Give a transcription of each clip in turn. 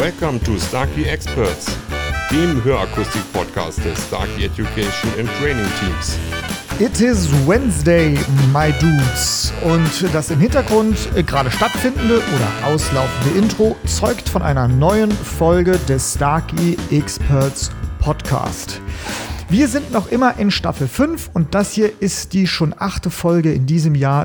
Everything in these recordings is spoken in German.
Welcome to Starkey Experts, dem Hörakustik-Podcast des Starkey Education and Training Teams. It is Wednesday, my dudes. Und das im Hintergrund gerade stattfindende oder auslaufende Intro zeugt von einer neuen Folge des Starkey Experts Podcast. Wir sind noch immer in Staffel 5 und das hier ist die schon 8. Folge in diesem Jahr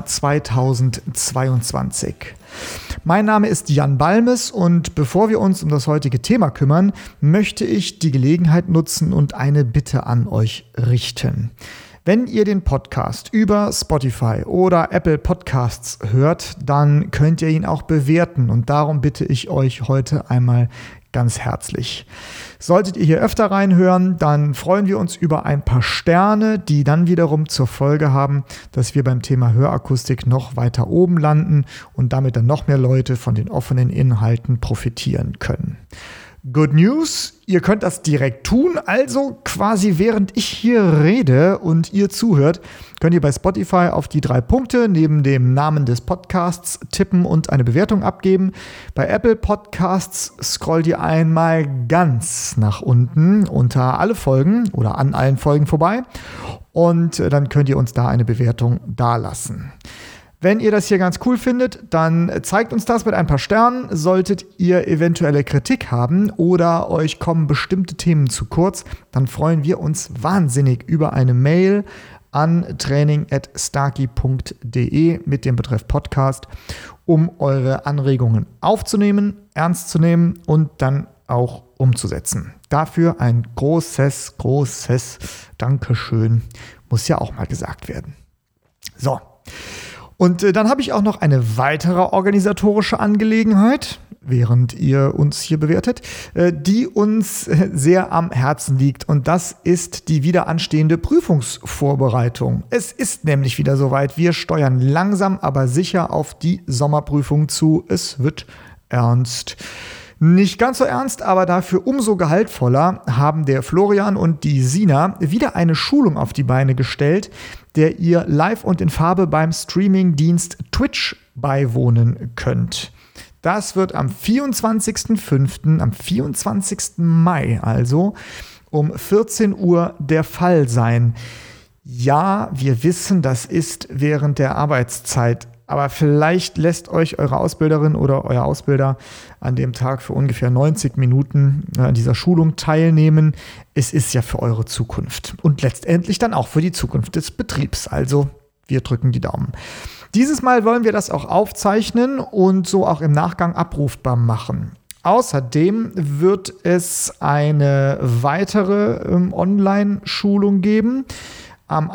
2022. Mein Name ist Jan Balmes und bevor wir uns um das heutige Thema kümmern, möchte ich die Gelegenheit nutzen und eine Bitte an euch richten. Wenn ihr den Podcast über Spotify oder Apple Podcasts hört, dann könnt ihr ihn auch bewerten und darum bitte ich euch heute einmal ganz herzlich. Solltet ihr hier öfter reinhören, dann freuen wir uns über ein paar Sterne, die dann wiederum zur Folge haben, dass wir beim Thema Hörakustik noch weiter oben landen und damit dann noch mehr Leute von den offenen Inhalten profitieren können. Good News, ihr könnt das direkt tun, also quasi während ich hier rede und ihr zuhört, könnt ihr bei Spotify auf die 3 Punkte neben dem Namen des Podcasts tippen und eine Bewertung abgeben. Bei Apple Podcasts scrollt ihr einmal ganz nach unten unter alle Folgen oder an allen Folgen vorbei und dann könnt ihr uns da eine Bewertung dalassen. Wenn ihr das hier ganz cool findet, dann zeigt uns das mit ein paar Sternen. Solltet ihr eventuelle Kritik haben oder euch kommen bestimmte Themen zu kurz, dann freuen wir uns wahnsinnig über eine Mail an training@starkey.de mit dem Betreff Podcast, um eure Anregungen aufzunehmen, ernst zu nehmen und dann auch umzusetzen. Dafür ein großes Dankeschön. Muss ja auch mal gesagt werden. So. Und dann habe ich auch noch eine weitere organisatorische Angelegenheit, während ihr uns hier bewertet, die uns sehr am Herzen liegt. Und das ist die wieder anstehende Prüfungsvorbereitung. Es ist nämlich wieder soweit. Wir steuern langsam, aber sicher auf die Sommerprüfung zu. Es wird ernst. Nicht ganz so ernst, aber dafür umso gehaltvoller haben der Florian und die Sina wieder eine Schulung auf die Beine gestellt, der ihr live und in Farbe beim Streamingdienst Twitch beiwohnen könnt. Das wird am 24.05., am 24. Mai also um 14 Uhr der Fall sein. Ja, wir wissen, das ist während der Arbeitszeit. Aber vielleicht lässt euch eure Ausbilderin oder euer Ausbilder an dem Tag für ungefähr 90 Minuten an dieser Schulung teilnehmen. Es ist ja für eure Zukunft und letztendlich dann auch für die Zukunft des Betriebs. Also wir drücken die Daumen. Dieses Mal wollen wir das auch aufzeichnen und so auch im Nachgang abrufbar machen. Außerdem wird es eine weitere Online-Schulung geben am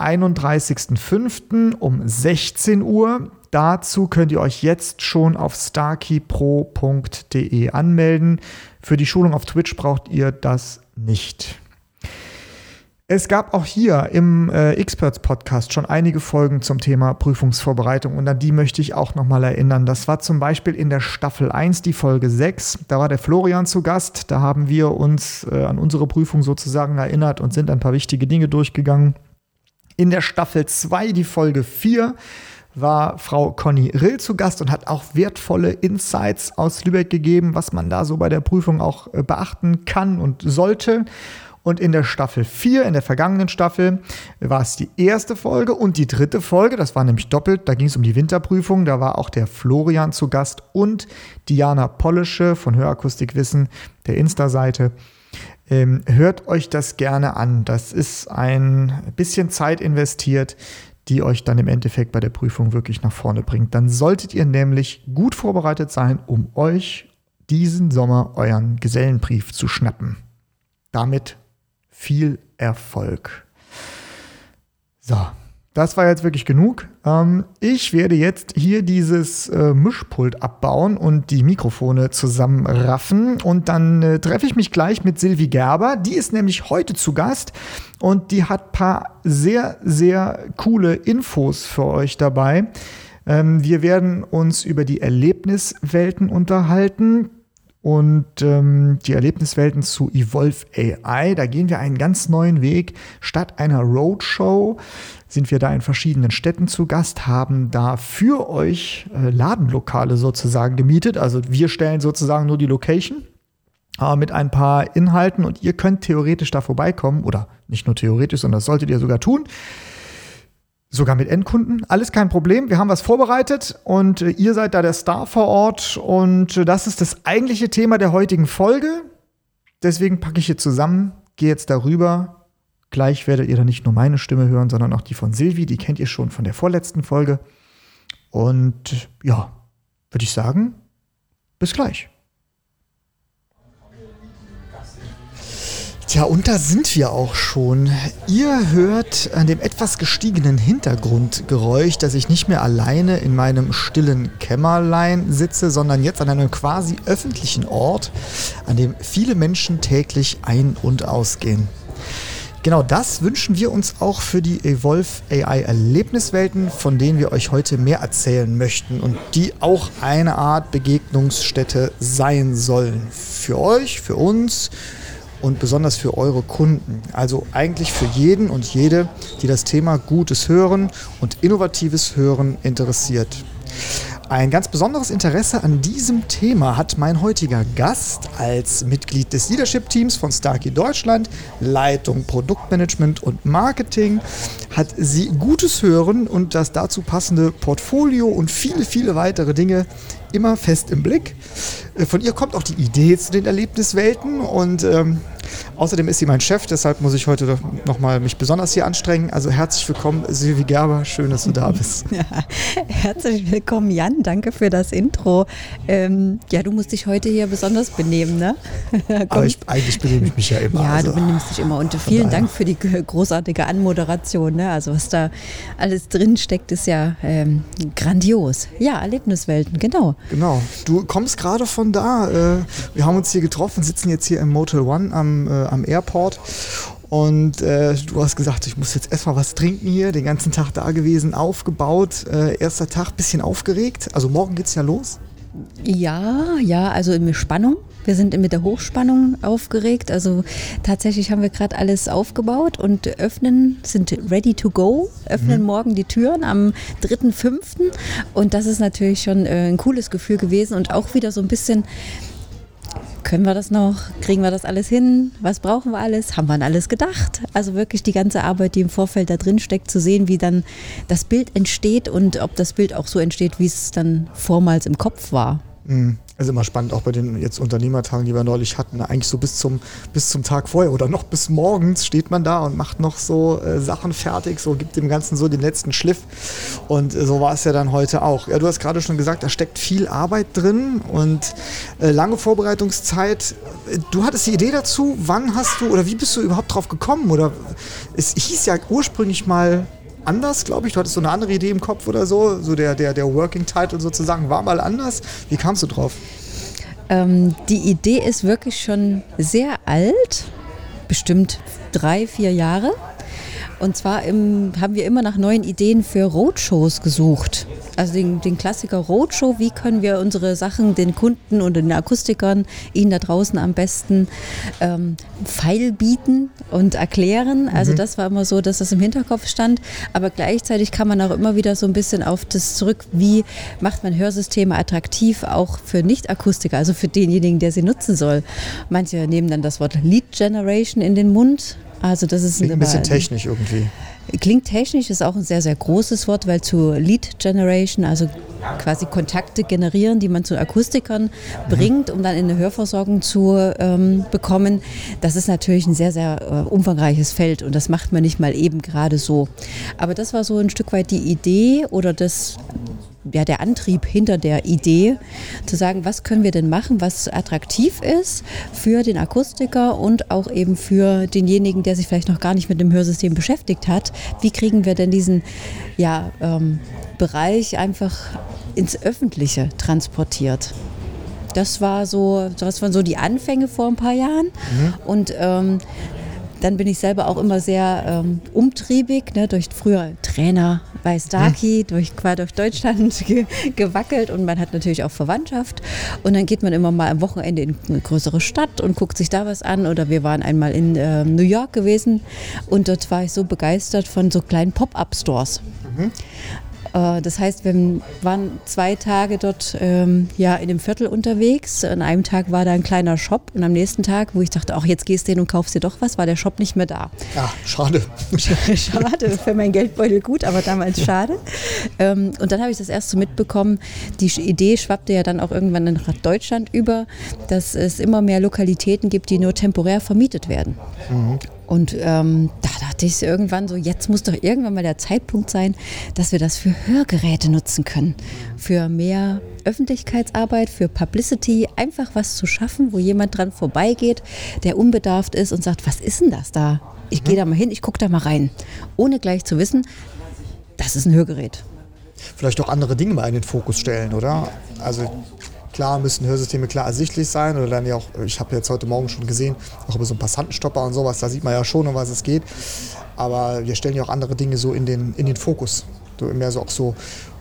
31.05. um 16 Uhr. Dazu könnt ihr euch jetzt schon auf starkeypro.de anmelden. Für die Schulung auf Twitch braucht ihr das nicht. Es gab auch hier im Experts Podcast schon einige Folgen zum Thema Prüfungsvorbereitung und an die möchte ich auch nochmal erinnern. Das war zum Beispiel in der Staffel 1, die Folge 6. Da war der Florian zu Gast. Da haben wir uns an unsere Prüfung sozusagen erinnert und sind ein paar wichtige Dinge durchgegangen. In der Staffel 2, die Folge 4, war Frau Conny Rill zu Gast und hat auch wertvolle Insights aus Lübeck gegeben, was man da so bei der Prüfung auch beachten kann und sollte. Und in der Staffel 4, in der vergangenen Staffel, war es die erste Folge und die 3. Folge, das war nämlich doppelt, da ging es um die Winterprüfung, da war auch der Florian zu Gast und Diana Pollische von Hörakustikwissen, der Insta-Seite. Hört euch das gerne an, das ist ein bisschen Zeit investiert, die euch dann im Endeffekt bei der Prüfung wirklich nach vorne bringt. Dann solltet ihr nämlich gut vorbereitet sein, um euch diesen Sommer euren Gesellenbrief zu schnappen. Damit viel Erfolg. So, das war jetzt wirklich genug. Ich werde jetzt hier dieses Mischpult abbauen und die Mikrofone zusammenraffen und dann treffe ich mich gleich mit Silvi Gerber. Die ist nämlich heute zu Gast und die hat ein paar sehr, sehr coole Infos für euch dabei. Wir werden uns über die Erlebniswelten unterhalten. Und die Erlebniswelten zu Evolve AI, da gehen wir einen ganz neuen Weg. Statt einer Roadshow sind wir da in verschiedenen Städten zu Gast, haben da für euch Ladenlokale sozusagen gemietet. Also wir stellen sozusagen nur die Location mit ein paar Inhalten und ihr könnt theoretisch da vorbeikommen oder nicht nur theoretisch, sondern das solltet ihr sogar tun. Sogar mit Endkunden, alles kein Problem. Wir haben was vorbereitet und ihr seid da der Star vor Ort und das ist das eigentliche Thema der heutigen Folge. Deswegen packe ich hier zusammen, gehe jetzt darüber. Gleich werdet ihr dann nicht nur meine Stimme hören, sondern auch die von Silvi, die kennt ihr schon von der vorletzten Folge. Und ja, würde ich sagen, bis gleich. Tja, und da sind wir auch schon. Ihr hört an dem etwas gestiegenen Hintergrundgeräusch, dass ich nicht mehr alleine in meinem stillen Kämmerlein sitze, sondern jetzt an einem quasi öffentlichen Ort, an dem viele Menschen täglich ein- und ausgehen. Genau das wünschen wir uns auch für die Evolve AI Erlebniswelten, von denen wir euch heute mehr erzählen möchten und die auch eine Art Begegnungsstätte sein sollen. Für euch, für uns und besonders für eure Kunden. Also eigentlich für jeden und jede, die das Thema gutes Hören und innovatives Hören interessiert. Ein ganz besonderes Interesse an diesem Thema hat mein heutiger Gast als Mitglied des Leadership-Teams von Starkey Deutschland, Leitung Produktmanagement und Marketing, hat sie gutes Hören und das dazu passende Portfolio und viele, viele weitere Dinge immer fest im Blick. Von ihr kommt auch die Idee zu den Erlebniswelten und außerdem ist sie mein Chef, deshalb muss ich heute nochmal mich besonders hier anstrengen. Also herzlich willkommen, Silvi Gerber, schön, dass du da bist. Ja, herzlich willkommen, Jan, danke für das Intro. Ja, du musst dich heute hier besonders benehmen, ne? Aber eigentlich benehme ich mich ja immer. Ja, also, du benimmst dich immer und vielen Dank für die großartige Anmoderation, ne? Also was da alles drin steckt, ist ja grandios. Ja, Erlebniswelten, genau. Genau, du kommst gerade von da. Wir haben uns hier getroffen, sitzen jetzt hier im Motel One am Airport und du hast gesagt, ich muss jetzt erstmal was trinken hier, den ganzen Tag da gewesen, aufgebaut, erster Tag, bisschen aufgeregt, also morgen geht's ja los? Ja, also in Spannung. Wir sind mit der Hochspannung aufgeregt, also tatsächlich haben wir gerade alles aufgebaut und sind ready to go, öffnen morgen die Türen am 3.5. und das ist natürlich schon ein cooles Gefühl gewesen und auch wieder so ein bisschen, können wir das noch, kriegen wir das alles hin, was brauchen wir alles, haben wir an alles gedacht, also wirklich die ganze Arbeit, die im Vorfeld da drin steckt, zu sehen, wie dann das Bild entsteht und ob das Bild auch so entsteht, wie es dann vormals im Kopf war. Also immer spannend, auch bei den jetzt Unternehmertagen, die wir neulich hatten. Eigentlich so bis zum Tag vorher oder noch bis morgens steht man da und macht noch so Sachen fertig, so gibt dem Ganzen so den letzten Schliff. Und so war es ja dann heute auch. Ja, du hast gerade schon gesagt, da steckt viel Arbeit drin und lange Vorbereitungszeit. Du hattest die Idee dazu, wann hast du oder wie bist du überhaupt drauf gekommen? Oder es hieß ja ursprünglich mal anders, glaube ich. Du hattest so eine andere Idee im Kopf oder so. So der Working Title sozusagen war mal anders. Wie kamst du drauf? Die Idee ist wirklich schon sehr alt, bestimmt 3-4 Jahre. Und zwar haben wir immer nach neuen Ideen für Roadshows gesucht. Also den Klassiker Roadshow, wie können wir unsere Sachen den Kunden und den Akustikern, Ihnen da draußen am besten feilbieten und erklären. Also das war immer so, dass das im Hinterkopf stand. Aber gleichzeitig kam man auch immer wieder so ein bisschen auf das zurück, wie macht man Hörsysteme attraktiv, auch für Nicht-Akustiker, also für denjenigen, der sie nutzen soll. Manche nehmen dann das Wort Lead Generation in den Mund. Also das ist ein bisschen technisch irgendwie. Klingt technisch, ist auch ein sehr, sehr großes Wort, weil zu Lead Generation, also quasi Kontakte generieren, die man zu Akustikern bringt, um dann in eine Hörversorgung zu bekommen, das ist natürlich ein sehr, sehr umfangreiches Feld und das macht man nicht mal eben gerade so. Aber das war so ein Stück weit die Idee oder der Antrieb hinter der Idee, zu sagen, was können wir denn machen, was attraktiv ist für den Akustiker und auch eben für denjenigen, der sich vielleicht noch gar nicht mit dem Hörsystem beschäftigt hat. Wie kriegen wir denn diesen Bereich einfach ins Öffentliche transportiert? Das waren so die Anfänge vor ein paar Jahren und dann bin ich selber auch immer sehr umtriebig, ne, durch früher Trainer bei Starkey, quer durch Deutschland gewackelt und man hat natürlich auch Verwandtschaft und dann geht man immer mal am Wochenende in eine größere Stadt und guckt sich da was an oder wir waren einmal in New York gewesen und dort war ich so begeistert von so kleinen Pop-Up-Stores. Das heißt, wir waren 2 Tage dort in dem Viertel unterwegs. An einem Tag war da ein kleiner Shop und am nächsten Tag, wo ich dachte, ach, jetzt gehst du hin und kaufst dir doch was, war der Shop nicht mehr da. Ja, schade. Schade, für mein Geldbeutel gut, aber damals schade. Und dann habe ich das erst so mitbekommen, die Idee schwappte ja dann auch irgendwann nach Deutschland über, dass es immer mehr Lokalitäten gibt, die nur temporär vermietet werden. Mhm. Und da dachte ich irgendwann so, jetzt muss doch irgendwann mal der Zeitpunkt sein, dass wir das für Hörgeräte nutzen können. Für mehr Öffentlichkeitsarbeit, für Publicity, einfach was zu schaffen, wo jemand dran vorbeigeht, der unbedarft ist und sagt, was ist denn das da? Ich gehe da mal hin, ich gucke da mal rein. Ohne gleich zu wissen, das ist ein Hörgerät. Vielleicht auch andere Dinge mal in den Fokus stellen, oder? Also klar müssen Hörsysteme klar ersichtlich sein oder dann ja auch, ich habe jetzt heute Morgen schon gesehen, auch über so einen Passantenstopper und sowas, da sieht man ja schon, um was es geht. Aber wir stellen ja auch andere Dinge so in den Fokus. So mehr so auch so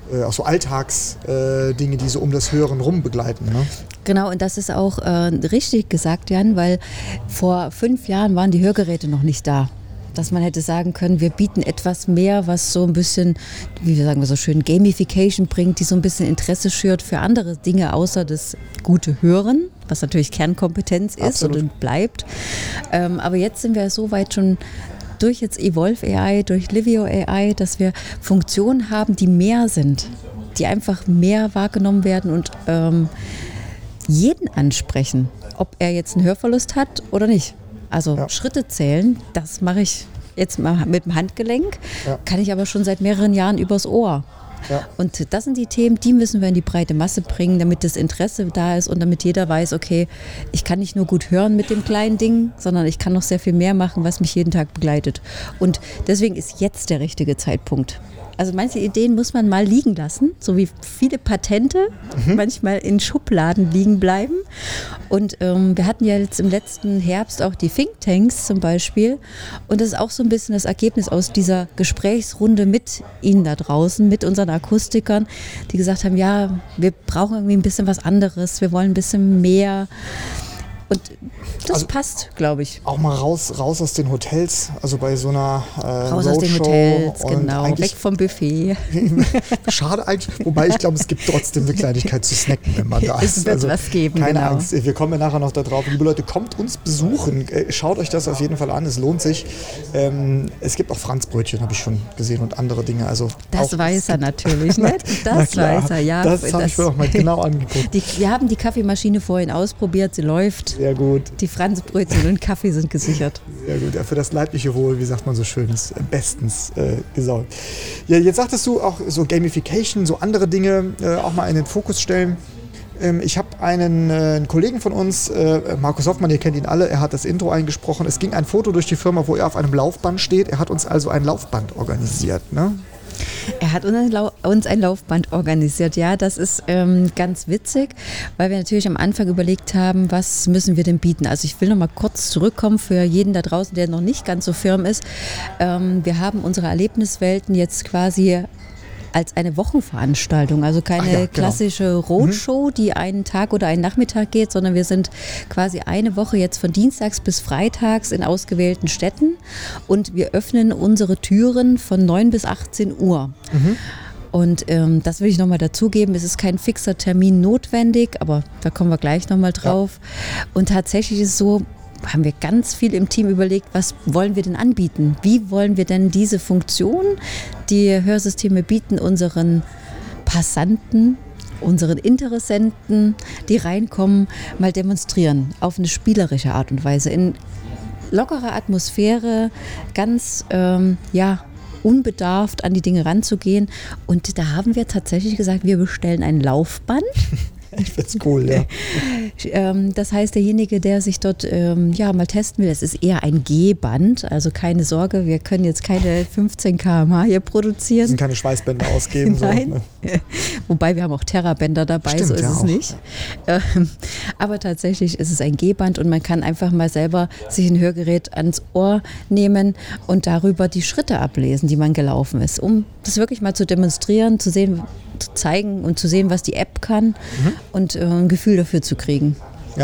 Alltagsdinge, die so um das Hören rum begleiten. Ne? Genau, und das ist auch richtig gesagt, Jan, weil vor 5 Jahren waren die Hörgeräte noch nicht da. Dass man hätte sagen können, wir bieten etwas mehr, was so ein bisschen, wie wir sagen so schön, Gamification bringt, die so ein bisschen Interesse schürt für andere Dinge außer das gute Hören, was natürlich Kernkompetenz ist. Absolut. Und bleibt. Aber jetzt sind wir so weit schon durch jetzt Evolve AI, durch Livio AI, dass wir Funktionen haben, die mehr sind, die einfach mehr wahrgenommen werden und jeden ansprechen, ob er jetzt einen Hörverlust hat oder nicht. Also Schritte zählen, das mache ich jetzt mal mit dem Handgelenk, kann ich aber schon seit mehreren Jahren übers Ohr. Ja. Und das sind die Themen, die müssen wir in die breite Masse bringen, damit das Interesse da ist und damit jeder weiß, okay, ich kann nicht nur gut hören mit dem kleinen Ding, sondern ich kann noch sehr viel mehr machen, was mich jeden Tag begleitet. Und deswegen ist jetzt der richtige Zeitpunkt. Also manche Ideen muss man mal liegen lassen, so wie viele Patente manchmal in Schubladen liegen bleiben. Und wir hatten ja jetzt im letzten Herbst auch die Thinktanks zum Beispiel. Und das ist auch so ein bisschen das Ergebnis aus dieser Gesprächsrunde mit Ihnen da draußen, mit unseren Akustikern, die gesagt haben, ja, wir brauchen irgendwie ein bisschen was anderes, wir wollen ein bisschen mehr. Und das passt, glaube ich. Auch mal raus aus den Hotels, also bei so einer raus aus den Hotels, genau, weg vom Buffet. Schade eigentlich, wobei ich glaube, es gibt trotzdem eine Kleinigkeit zu snacken, wenn man da ist. Es wird was geben, keine genau. Angst, wir kommen ja nachher noch da drauf. Liebe Leute, kommt uns besuchen, schaut euch das auf jeden Fall an, es lohnt sich. Es gibt auch Franzbrötchen, habe ich schon gesehen und andere Dinge. Also das weiß er natürlich, ne? Das weiß er, ja. Das habe ich mir auch mal genau angeguckt. Wir haben die Kaffeemaschine vorhin ausprobiert, sie läuft. Sehr gut. Die Franzbrötchen und Kaffee sind gesichert. Sehr gut. Ja, für das leibliche Wohl, wie sagt man so schön, ist bestens gesorgt. Ja, jetzt sagtest du auch so Gamification, so andere Dinge auch mal in den Fokus stellen. Ich habe einen Kollegen von uns, Markus Hoffmann, ihr kennt ihn alle, er hat das Intro eingesprochen. Es ging ein Foto durch die Firma, wo er auf einem Laufband steht. Er hat uns also ein Laufband organisiert, ne? Er hat uns ein Laufband organisiert, ja, das ist ganz witzig, weil wir natürlich am Anfang überlegt haben, was müssen wir denn bieten. Also ich will noch mal kurz zurückkommen für jeden da draußen, der noch nicht ganz so firm ist. Wir haben unsere Erlebniswelten jetzt quasi als eine Wochenveranstaltung, also keine klassische Roadshow, die einen Tag oder einen Nachmittag geht, sondern wir sind quasi eine Woche jetzt von Dienstags bis Freitags in ausgewählten Städten und wir öffnen unsere Türen von 9 bis 18 Uhr. Und das will ich nochmal dazugeben, es ist kein fixer Termin notwendig, aber da kommen wir gleich nochmal drauf. Ja. Und tatsächlich ist es so, haben wir ganz viel im Team überlegt, was wollen wir denn anbieten? Wie wollen wir denn diese Funktion, die Hörsysteme bieten, unseren Passanten, unseren Interessenten, die reinkommen, mal demonstrieren auf eine spielerische Art und Weise, in lockerer Atmosphäre, ganz unbedarft an die Dinge ranzugehen. Und da haben wir tatsächlich gesagt, wir bestellen ein Laufband. Ich find's cool, ja. Das heißt, derjenige, der sich dort mal testen will, das ist eher ein G-Band, also keine Sorge, wir können jetzt keine 15 km/h hier produzieren. Wir müssen keine Schweißbänder ausgeben. Nein. So, ne? Wobei wir haben auch Terra-Bänder dabei, stimmt, so ist es auch nicht. Aber tatsächlich ist es ein G-Band und man kann einfach mal selber sich ein Hörgerät ans Ohr nehmen und darüber die Schritte ablesen, die man gelaufen ist, um das wirklich mal zu demonstrieren, zu sehen, zu zeigen und zu sehen, was die App kann und ein Gefühl dafür zu kriegen. Ja,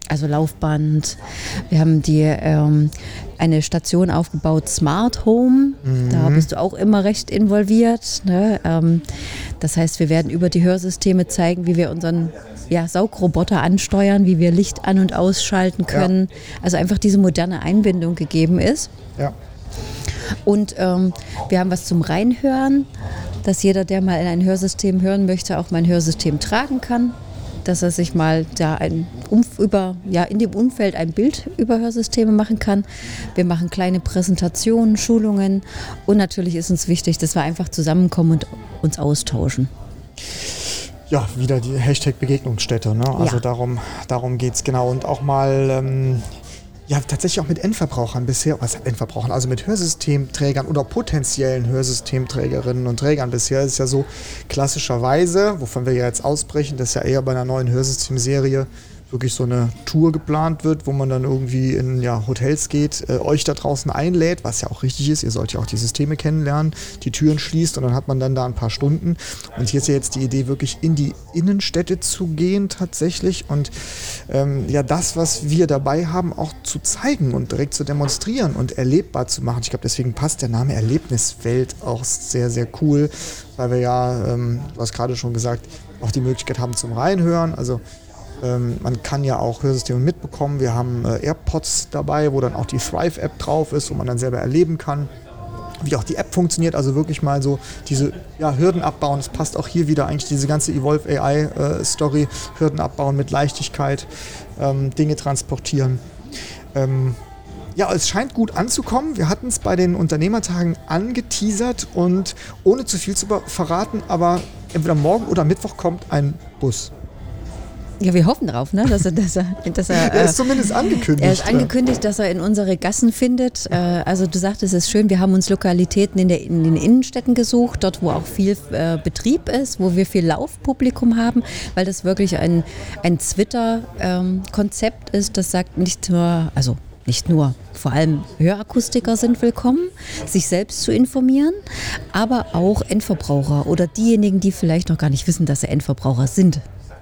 also Laufband. Wir haben eine Station aufgebaut, Smart Home. Da bist du auch immer recht involviert. Ne? Das heißt, wir werden über die Hörsysteme zeigen, wie wir unseren Saugroboter ansteuern, wie wir Licht an- und ausschalten können. Ja. Also einfach diese moderne Einbindung gegeben ist. Ja. Und wir haben was zum Reinhören, dass jeder, der mal in ein Hörsystem hören möchte, auch mal ein Hörsystem tragen kann. Dass er sich mal da in dem Umfeld ein Bild über Hörsysteme machen kann. Wir machen kleine Präsentationen, Schulungen und natürlich ist uns wichtig, dass wir einfach zusammenkommen und uns austauschen. Ja, wieder die Hashtag Begegnungsstätte, ne? Also darum geht es genau. Und auch mal tatsächlich auch mit Endverbrauchern bisher, also mit Hörsystemträgern oder potenziellen Hörsystemträgerinnen und Trägern bisher ist ja so klassischerweise, wovon wir ja jetzt ausbrechen, dass ja eher bei einer neuen Hörsystemserie wirklich so eine Tour geplant wird, wo man dann irgendwie in Hotels geht, euch da draußen einlädt, was ja auch richtig ist, ihr sollt ja auch die Systeme kennenlernen, die Türen schließt und dann hat man dann da ein paar Stunden. Und hier ist ja jetzt die Idee, wirklich in die Innenstädte zu gehen tatsächlich und das, was wir dabei haben, auch zu zeigen und direkt zu demonstrieren und erlebbar zu machen. Ich glaube, deswegen passt der Name Erlebniswelt auch sehr, sehr cool, weil wir du hast gerade schon gesagt, auch die Möglichkeit haben zum Reinhören, also man kann ja auch Hörsysteme mitbekommen. Wir haben AirPods dabei, wo dann auch die Thrive-App drauf ist, wo man dann selber erleben kann, wie auch die App funktioniert. Also wirklich mal so diese Hürden abbauen. Das passt auch hier wieder eigentlich diese ganze Evolve AI-Story. Hürden abbauen mit Leichtigkeit, Dinge transportieren. Es scheint gut anzukommen. Wir hatten es bei den Unternehmertagen angeteasert und ohne zu viel zu verraten, aber entweder morgen oder Mittwoch kommt ein Bus. Ja, wir hoffen darauf, ne? dass er er ist zumindest angekündigt. Er ist angekündigt, dass er in unsere Gassen findet. Also du sagtest, es ist schön, wir haben uns Lokalitäten in den Innenstädten gesucht, dort wo auch viel Betrieb ist, wo wir viel Laufpublikum haben, weil das wirklich ein Twitter-Konzept ist, das sagt nicht nur, vor allem Hörakustiker sind willkommen, sich selbst zu informieren, aber auch Endverbraucher oder diejenigen, die vielleicht noch gar nicht wissen, dass sie Endverbraucher sind.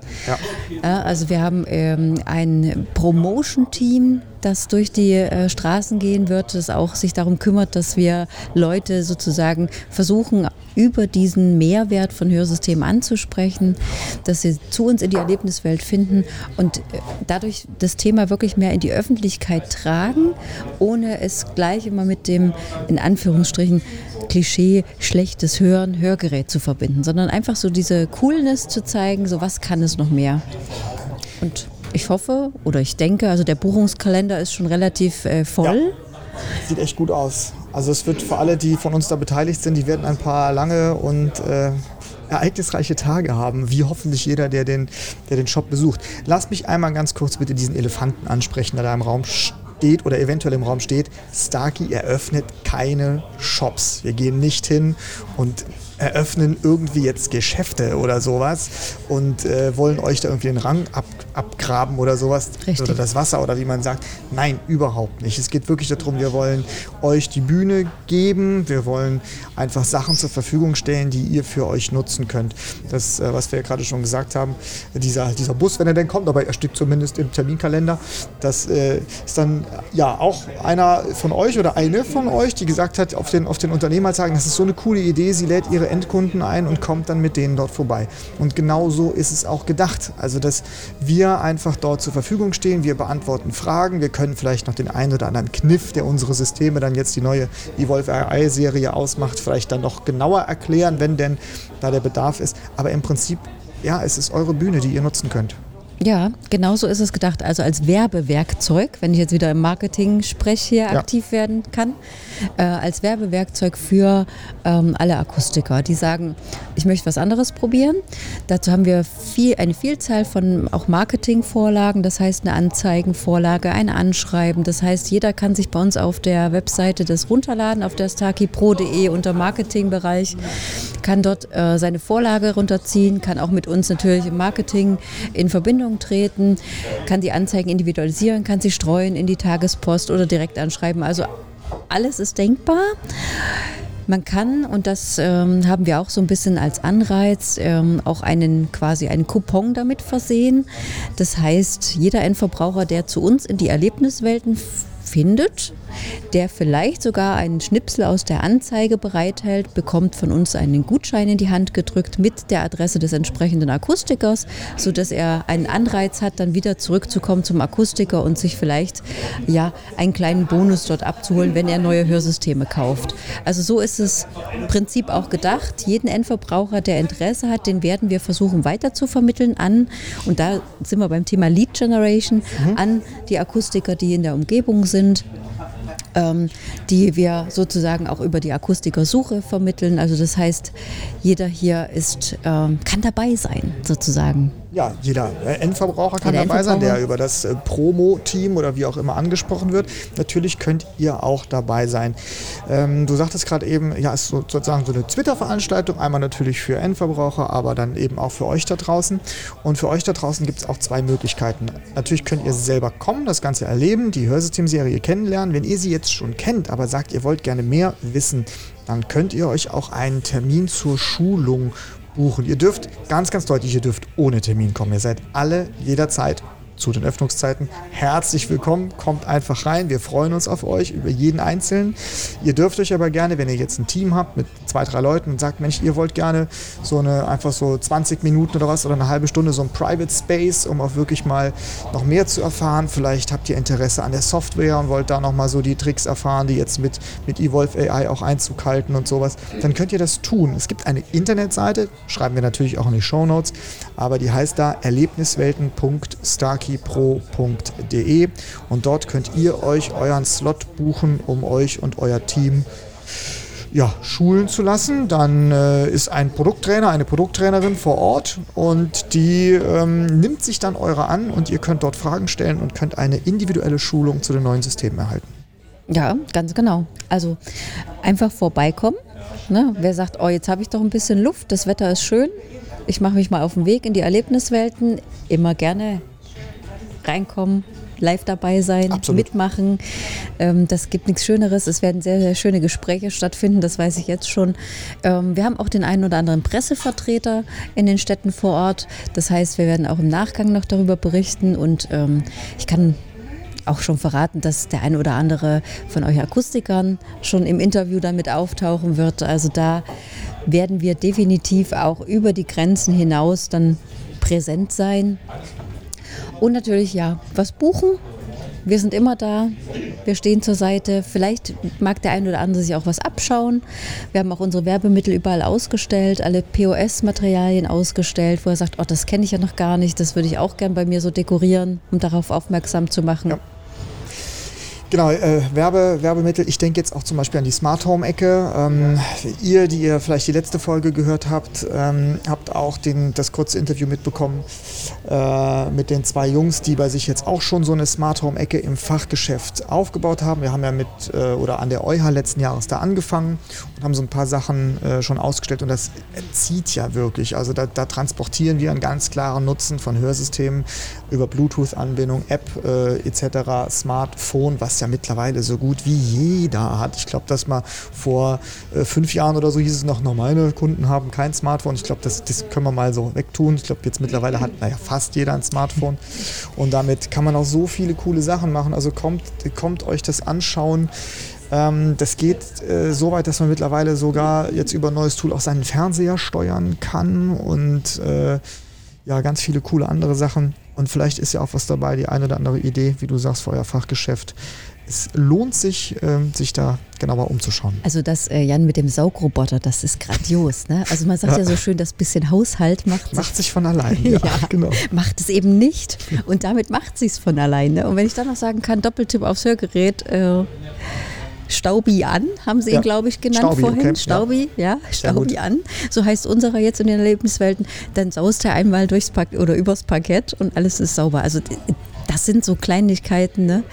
Ja. Also wir haben ein Promotion-Team, das durch die Straßen gehen wird, das auch sich darum kümmert, dass wir Leute sozusagen versuchen, über diesen Mehrwert von Hörsystemen anzusprechen, dass sie zu uns in die Erlebniswelt finden und dadurch das Thema wirklich mehr in die Öffentlichkeit tragen, ohne es gleich immer mit dem, in Anführungsstrichen, Klischee schlechtes Hörgerät zu verbinden, sondern einfach so diese Coolness zu zeigen, so was kann es noch mehr. Und ich hoffe oder ich denke, also der Buchungskalender ist schon relativ voll. Ja, sieht echt gut aus. Also es wird für alle, die von uns da beteiligt sind, die werden ein paar lange und ereignisreiche Tage haben, wie hoffentlich jeder, der den Shop besucht. Lass mich einmal ganz kurz bitte diesen Elefanten ansprechen, der da im Raum steht oder eventuell im Raum steht. Starkey eröffnet keine Shops. Wir gehen nicht hin und eröffnen irgendwie jetzt Geschäfte oder sowas und wollen euch da irgendwie den Rang abgraben oder sowas. Richtig. Oder das Wasser oder wie man sagt. Nein, überhaupt nicht. Es geht wirklich darum, wir wollen euch die Bühne geben, wir wollen einfach Sachen zur Verfügung stellen, die ihr für euch nutzen könnt. Das, was wir ja gerade schon gesagt haben, dieser Bus, wenn er denn kommt, aber er steht zumindest im Terminkalender, das ist dann auch einer von euch oder eine von euch, die gesagt hat, auf den Unternehmertagen, das ist so eine coole Idee, sie lädt ihre Endkunden ein und kommt dann mit denen dort vorbei. Und genau so ist es auch gedacht. Also, dass wir einfach dort zur Verfügung stehen, wir beantworten Fragen, wir können vielleicht noch den einen oder anderen Kniff, der unsere Systeme dann jetzt die neue Evolve AI-Serie ausmacht, vielleicht dann noch genauer erklären, wenn denn da der Bedarf ist. Aber im Prinzip, es ist eure Bühne, die ihr nutzen könnt. Ja, genau so ist es gedacht. Also als Werbewerkzeug, wenn ich jetzt wieder im Marketing spreche, hier aktiv werden kann, als Werbewerkzeug für alle Akustiker, die sagen, ich möchte was anderes probieren. Dazu haben wir eine Vielzahl von auch Marketingvorlagen, das heißt eine Anzeigenvorlage, ein Anschreiben. Das heißt, jeder kann sich bei uns auf der Webseite das runterladen, auf der starkeypro.de unter Marketingbereich, kann dort seine Vorlage runterziehen, kann auch mit uns natürlich im Marketing in Verbindung treten, kann die Anzeigen individualisieren, kann sie streuen in die Tagespost oder direkt anschreiben. Also alles ist denkbar. Man kann, und das haben wir auch so ein bisschen als Anreiz, auch einen Coupon damit versehen. Das heißt, jeder Endverbraucher, der zu uns in die Erlebniswelten findet, der vielleicht sogar einen Schnipsel aus der Anzeige bereithält, bekommt von uns einen Gutschein in die Hand gedrückt mit der Adresse des entsprechenden Akustikers, sodass er einen Anreiz hat, dann wieder zurückzukommen zum Akustiker und sich vielleicht einen kleinen Bonus dort abzuholen, wenn er neue Hörsysteme kauft. Also so ist es im Prinzip auch gedacht. Jeden Endverbraucher, der Interesse hat, den werden wir versuchen weiter zu vermitteln an, und da sind wir beim Thema Lead Generation, an die Akustiker, die in der Umgebung sind, die wir sozusagen auch über die Akustikersuche vermitteln. Also das heißt, jeder hier kann dabei sein, sozusagen. Ja, jeder Endverbraucher kann dabei sein, der über das Promo-Team oder wie auch immer angesprochen wird. Natürlich könnt ihr auch dabei sein. Du sagtest gerade eben, ja, es ist sozusagen so eine Twitter-Veranstaltung, einmal natürlich für Endverbraucher, aber dann eben auch für euch da draußen. Und für euch da draußen gibt es auch zwei Möglichkeiten. Natürlich könnt ihr selber kommen, das Ganze erleben, die Hörsystemserie kennenlernen. Wenn ihr sie jetzt schon kennt, aber sagt, ihr wollt gerne mehr wissen, dann könnt ihr euch auch einen Termin zur Schulung buchen. Ihr dürft ganz, ganz deutlich, ihr dürft ohne Termin kommen. Ihr seid alle jederzeit zu den Öffnungszeiten herzlich willkommen. Kommt einfach rein. Wir freuen uns auf euch, über jeden Einzelnen. Ihr dürft euch aber gerne, wenn ihr jetzt ein Team habt mit 2, 3 Leuten und sagt, Mensch, ihr wollt gerne einfach so 20 Minuten oder was oder eine halbe Stunde so ein Private Space, um auch wirklich mal noch mehr zu erfahren. Vielleicht habt ihr Interesse an der Software und wollt da nochmal so die Tricks erfahren, die jetzt mit Evolve AI auch Einzug halten und sowas. Dann könnt ihr das tun. Es gibt eine Internetseite, schreiben wir natürlich auch in die Shownotes, aber die heißt da erlebniswelten.starkeypro.de und dort könnt ihr euch euren Slot buchen, um euch und euer Team schulen zu lassen. Dann ist ein Produkttrainer, eine Produkttrainerin vor Ort und die nimmt sich dann eure an und ihr könnt dort Fragen stellen und könnt eine individuelle Schulung zu den neuen Systemen erhalten. Ja, ganz genau. Also einfach vorbeikommen. Ne? Wer sagt, jetzt habe ich doch ein bisschen Luft, das Wetter ist schön, ich mache mich mal auf den Weg in die Erlebniswelten, immer gerne reinkommen, live dabei sein, absolut mitmachen. Das gibt nichts Schöneres. Es werden sehr, sehr schöne Gespräche stattfinden, das weiß ich jetzt schon. Wir haben auch den einen oder anderen Pressevertreter in den Städten vor Ort. Das heißt, wir werden auch im Nachgang noch darüber berichten und ich kann auch schon verraten, dass der ein oder andere von euch Akustikern schon im Interview damit auftauchen wird. Also da werden wir definitiv auch über die Grenzen hinaus dann präsent sein. Und natürlich was buchen. Wir sind immer da, wir stehen zur Seite. Vielleicht mag der ein oder andere sich auch was abschauen. Wir haben auch unsere Werbemittel überall ausgestellt, alle POS-Materialien ausgestellt, wo er sagt, das kenne ich ja noch gar nicht, das würde ich auch gern bei mir so dekorieren, um darauf aufmerksam zu machen. Ja. Genau, Werbemittel. Ich denke jetzt auch zum Beispiel an die Smart Home Ecke. Die ihr vielleicht die letzte Folge gehört habt, habt auch das kurze Interview mitbekommen mit den 2 Jungs, die bei sich jetzt auch schon so eine Smart Home Ecke im Fachgeschäft aufgebaut haben. Wir haben ja an der EuH letzten Jahres da angefangen und haben so ein paar Sachen schon ausgestellt und das zieht ja wirklich. Also da transportieren wir einen ganz klaren Nutzen von Hörsystemen über Bluetooth-Anbindung, App etc., Smartphone, was ja mittlerweile so gut wie jeder hat. Ich glaube, dass mal vor 5 Jahren oder so hieß es noch, meine Kunden haben kein Smartphone. Ich glaube, das können wir mal so wegtun. Ich glaube, jetzt mittlerweile hat fast jeder ein Smartphone und damit kann man auch so viele coole Sachen machen. Also kommt euch das anschauen. Das geht so weit, dass man mittlerweile sogar jetzt über ein neues Tool auch seinen Fernseher steuern kann und ganz viele coole andere Sachen. Und vielleicht ist ja auch was dabei, die eine oder andere Idee, wie du sagst, für euer Fachgeschäft. Es lohnt sich, sich da genauer umzuschauen. Also das, Jan, mit dem Saugroboter, das ist grandios. Ne? Also man sagt ja so schön, das bisschen Haushalt macht sich von allein. Ja, genau. Macht es eben nicht. Und damit macht sie es von alleine. Und wenn ich dann noch sagen kann, Doppeltipp aufs Hörgerät, Staubi an, haben sie ihn, glaube ich, genannt Staubi, vorhin. Okay. Staubi an. So heißt unserer jetzt in den Erlebniswelten. Dann saust er einmal durchs oder übers Parkett und alles ist sauber. Also das sind so Kleinigkeiten, ne?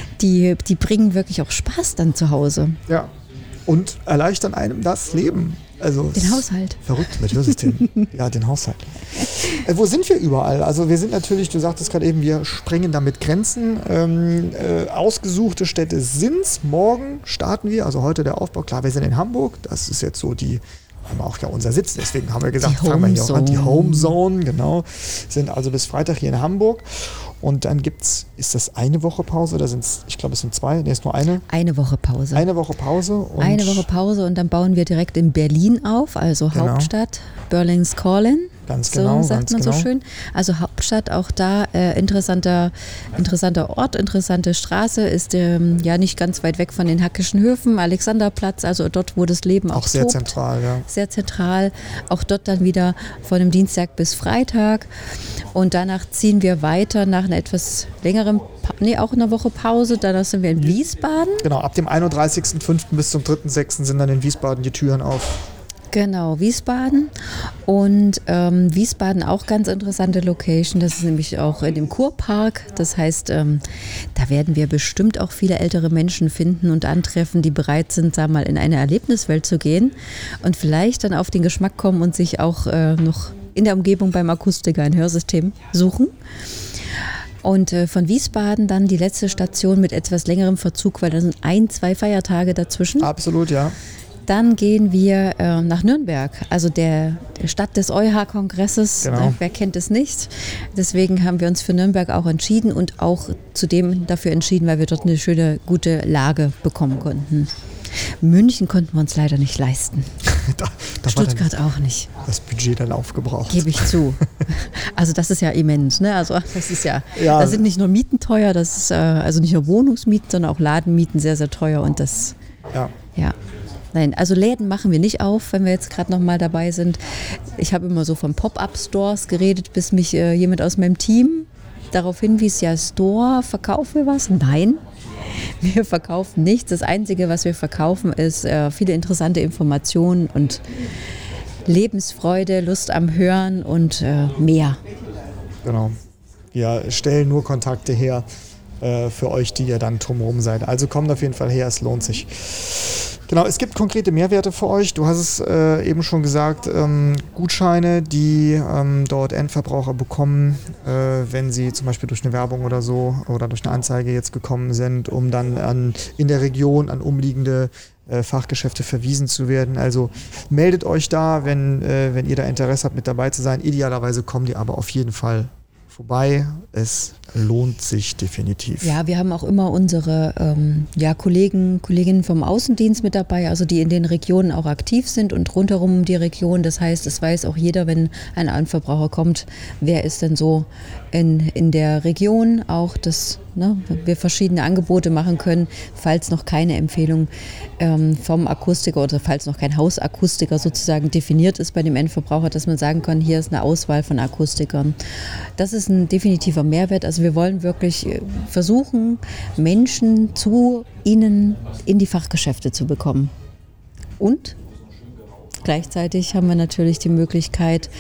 Die bringen wirklich auch Spaß dann zu Hause. Ja, und erleichtern einem das Leben. Also den Haushalt. Verrückt mit Hörsystem. Ja, den Haushalt. Wo sind wir überall? Also wir sind natürlich, du sagtest gerade eben, wir sprengen damit Grenzen. Ausgesuchte Städte sind's. Morgen starten wir, also heute der Aufbau. Klar, wir sind in Hamburg. Das ist jetzt so haben wir auch ja unser Sitz, deswegen haben wir gesagt, fangen wir hier auch an. Die Homezone, genau. Sind also bis Freitag hier in Hamburg. Und dann ist das eine Woche Pause oder ich glaube, es sind 2, ist nur eine? Eine Woche Pause. Eine Woche Pause. Eine Woche Pause und dann bauen wir direkt in Berlin auf, also genau. Hauptstadt, Berlin's Calling. Ganz genau. So sagt man so schön. Also Hauptstadt, auch da interessanter Ort, interessante Straße, ist nicht ganz weit weg von den Hackischen Höfen, Alexanderplatz, also dort, wo das Leben auch sehr tobt. Zentral, ja. Sehr zentral. Auch dort dann wieder von dem Dienstag bis Freitag. Und danach ziehen wir weiter nach einer etwas längeren, auch einer Woche Pause. Danach sind wir in Wiesbaden. Genau, ab dem 31.05. bis zum 3.06. sind dann in Wiesbaden die Türen auf. Genau, Wiesbaden. Und Wiesbaden auch ganz interessante Location. Das ist nämlich auch in dem Kurpark. Das heißt, da werden wir bestimmt auch viele ältere Menschen finden und antreffen, die bereit sind, da mal in eine Erlebniswelt zu gehen und vielleicht dann auf den Geschmack kommen und sich auch noch in der Umgebung beim Akustiker ein Hörsystem suchen. Und von Wiesbaden dann die letzte Station mit etwas längerem Verzug, weil da sind 1-2 Feiertage dazwischen. Absolut, ja. Dann gehen wir nach Nürnberg, also der Stadt des EuH-Kongresses. Genau. Wer kennt es nicht? Deswegen haben wir uns für Nürnberg auch entschieden und auch zudem dafür entschieden, weil wir dort eine schöne, gute Lage bekommen konnten. München konnten wir uns leider nicht leisten. da Stuttgart auch nicht. Das Budget dann aufgebraucht. Gebe ich zu. Also das ist ja immens, ne? Also das ist da sind nicht nur Mieten teuer, das ist also nicht nur Wohnungsmieten, sondern auch Ladenmieten sehr, sehr teuer und das, ja. Nein, also Läden machen wir nicht auf, wenn wir jetzt gerade noch mal dabei sind. Ich habe immer so von Pop-Up-Stores geredet, bis mich jemand aus meinem Team darauf hinwies, ja, Store, verkaufen wir was? Nein, wir verkaufen nichts. Das Einzige, was wir verkaufen, ist viele interessante Informationen und Lebensfreude, Lust am Hören und mehr. Genau. Wir stellen nur Kontakte her für euch, die ihr dann drumherum seid. Also kommt auf jeden Fall her, es lohnt sich. Genau, es gibt konkrete Mehrwerte für euch. Du hast es eben schon gesagt, Gutscheine, die dort Endverbraucher bekommen, wenn sie zum Beispiel durch eine Werbung oder so oder durch eine Anzeige jetzt gekommen sind, um dann in der Region an umliegende Fachgeschäfte verwiesen zu werden. Also meldet euch da, wenn ihr da Interesse habt, mit dabei zu sein. Idealerweise kommen die aber auf jeden Fall vorbei. Es lohnt sich definitiv. Ja, wir haben auch immer unsere Kolleginnen vom Außendienst mit dabei, also die in den Regionen auch aktiv sind und rundherum die Region. Das heißt, es weiß auch jeder, wenn ein Endverbraucher kommt, wer ist denn so in der Region, auch dass wir verschiedene Angebote machen können, falls noch keine Empfehlung vom Akustiker oder falls noch kein Hausakustiker sozusagen definiert ist bei dem Endverbraucher, dass man sagen kann, hier ist eine Auswahl von Akustikern. Das ist ein definitiver Mehrwert. Also wir wollen wirklich versuchen, Menschen zu ihnen in die Fachgeschäfte zu bekommen. Und gleichzeitig haben wir natürlich die Möglichkeit,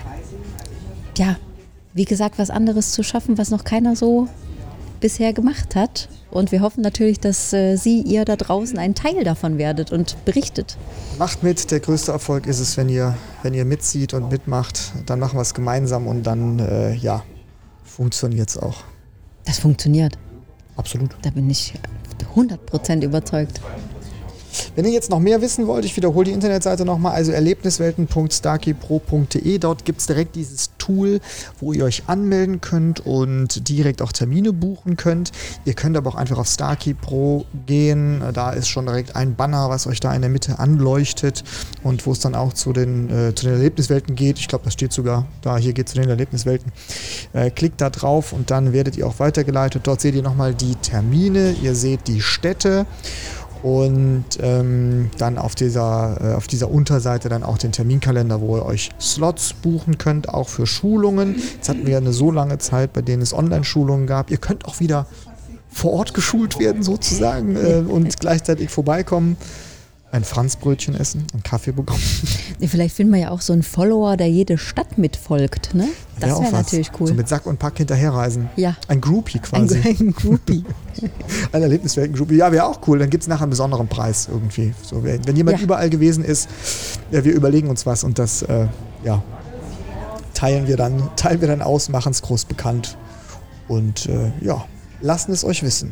wie gesagt, was anderes zu schaffen, was noch keiner so bisher gemacht hat. Und wir hoffen natürlich, dass ihr da draußen ein Teil davon werdet und berichtet. Macht mit, der größte Erfolg ist es, wenn ihr mitzieht und mitmacht, dann machen wir es gemeinsam und dann, funktioniert es auch. Das funktioniert. Absolut. Da bin ich 100% überzeugt. Wenn ihr jetzt noch mehr wissen wollt, ich wiederhole die Internetseite nochmal, also erlebniswelten.starkeypro.de. Dort gibt es direkt dieses Tool, wo ihr euch anmelden könnt und direkt auch Termine buchen könnt. Ihr könnt aber auch einfach auf Starkey Pro gehen. Da ist schon direkt ein Banner, was euch da in der Mitte anleuchtet und wo es dann auch zu den Erlebniswelten geht. Ich glaube, das steht sogar da, hier geht es zu den Erlebniswelten. Klickt da drauf und dann werdet ihr auch weitergeleitet. Dort seht ihr nochmal die Termine, ihr seht die Städte. Und dann auf dieser Unterseite dann auch den Terminkalender, wo ihr euch Slots buchen könnt, auch für Schulungen. Jetzt hatten wir ja eine so lange Zeit, bei denen es Online-Schulungen gab. Ihr könnt auch wieder vor Ort geschult werden sozusagen und gleichzeitig vorbeikommen. ein Franzbrötchen essen, einen Kaffee bekommen. Vielleicht finden wir ja auch so einen Follower, der jede Stadt mitfolgt. Ne? Das wäre natürlich cool. So mit Sack und Pack hinterherreisen. Ja. Ein Groupie quasi. Ein Groupie. Ein Erlebniswelten-Groupie. Ja, wäre auch cool. Dann gibt es nachher einen besonderen Preis irgendwie. So, wenn jemand überall gewesen ist, wir überlegen uns was und das teilen wir dann aus, machen es groß bekannt und lassen es euch wissen.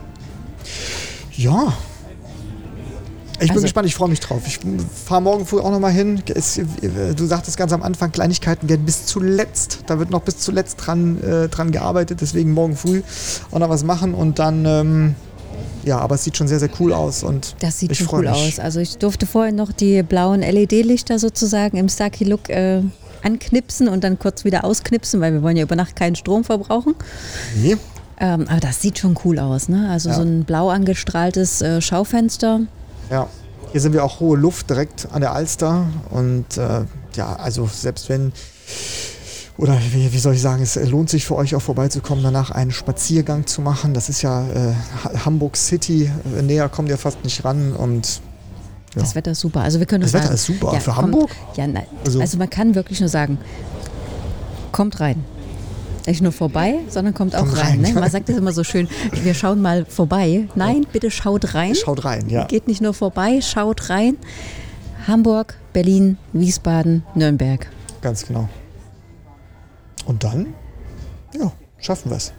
Ja. Ich bin gespannt, ich freue mich drauf. Ich fahre morgen früh auch nochmal hin. Du sagtest ganz am Anfang, Kleinigkeiten werden da wird noch bis zuletzt dran gearbeitet, deswegen morgen früh auch noch was machen und dann, aber es sieht schon sehr, sehr cool aus. Und das sieht schon cool aus. Also ich durfte vorhin noch die blauen LED-Lichter sozusagen im Starkey Look anknipsen und dann kurz wieder ausknipsen, weil wir wollen ja über Nacht keinen Strom verbrauchen. Nee. Aber das sieht schon cool aus, ne? Also so ein blau angestrahltes Schaufenster. Ja, hier sind wir auch hohe Luft direkt an der Alster und also selbst wenn, oder wie soll ich sagen, es lohnt sich für euch auch vorbeizukommen, danach einen Spaziergang zu machen. Das ist ja Hamburg City, näher kommt ihr fast nicht ran und das Wetter ist super. Also wir können das Wetter ist super für Hamburg? Ja, nein. Also man kann wirklich nur sagen, kommt rein. Nicht nur vorbei, sondern kommt auch rein. Ne? Man sagt das immer so schön, wir schauen mal vorbei. Nein, bitte schaut rein. Schaut rein, ja. Geht nicht nur vorbei, schaut rein. Hamburg, Berlin, Wiesbaden, Nürnberg. Ganz genau. Und dann, schaffen wir es.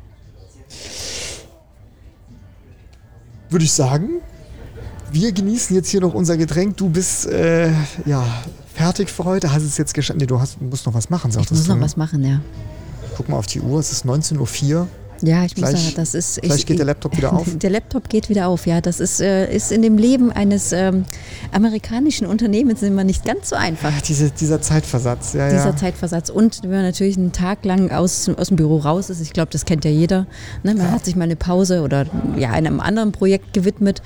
Würde ich sagen, wir genießen jetzt hier noch unser Getränk. Du bist, fertig für heute. Hast es jetzt geschafft? Nee, musst noch was machen, sagst du. Ich muss noch was machen, ja. Guck mal auf die Uhr, es ist 19:04 Uhr. Ja, ich muss sagen, das ist... Vielleicht geht der Laptop wieder auf. Der Laptop geht wieder auf, ja. Das ist in dem Leben eines amerikanischen Unternehmens immer nicht ganz so einfach. Dieser Zeitversatz, Dieser Zeitversatz. Und wenn man natürlich einen Tag lang aus dem Büro raus ist, ich glaube, das kennt ja jeder. Ne? Man hat sich mal eine Pause oder einem anderen Projekt gewidmet.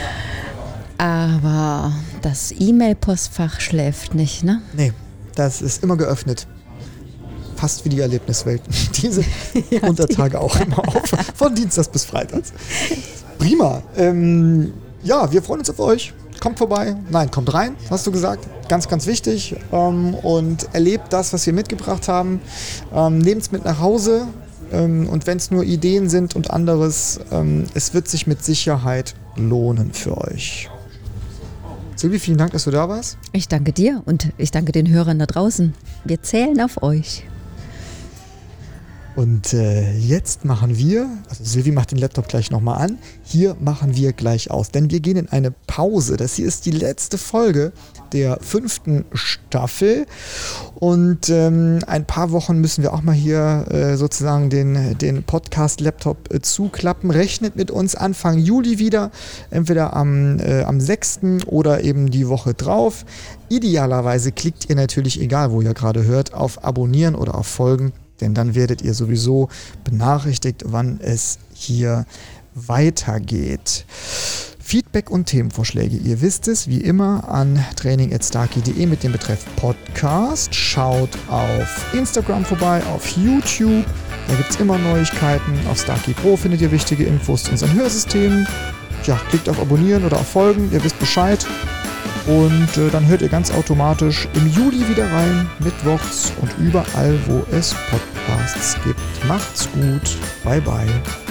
Aber das E-Mail-Postfach schläft nicht, ne? Nee, das ist immer geöffnet. Fast wie die Erlebniswelten. Die sind unter Tage auch immer auf. Von Dienstags bis Freitags. Prima. Wir freuen uns auf euch. Kommt vorbei. Nein, kommt rein, hast du gesagt. Ganz, ganz wichtig. Und erlebt das, was wir mitgebracht haben. Nehmt es mit nach Hause. Und wenn es nur Ideen sind und anderes, es wird sich mit Sicherheit lohnen für euch. Silvi, vielen Dank, dass du da warst. Ich danke dir und ich danke den Hörern da draußen. Wir zählen auf euch. Und jetzt machen wir, also Silvi macht den Laptop gleich nochmal an, hier machen wir gleich aus, denn wir gehen in eine Pause. Das hier ist die letzte Folge der 5. Staffel und ein paar Wochen müssen wir auch mal hier sozusagen den Podcast-Laptop zuklappen. Rechnet mit uns Anfang Juli wieder, entweder am 6. oder eben die Woche drauf. Idealerweise klickt ihr natürlich, egal wo ihr gerade hört, auf Abonnieren oder auf Folgen. Denn dann werdet ihr sowieso benachrichtigt, wann es hier weitergeht. Feedback und Themenvorschläge, ihr wisst es, wie immer an training@starkey.de mit dem Betreff Podcast. Schaut auf Instagram vorbei, auf YouTube, da gibt es immer Neuigkeiten. Auf Starkey Pro findet ihr wichtige Infos zu unseren Hörsystemen. Ja, klickt auf Abonnieren oder auf Folgen, ihr wisst Bescheid. Und dann hört ihr ganz automatisch im Juli wieder rein, mittwochs und überall, wo es Podcasts gibt. Macht's gut. Bye, bye.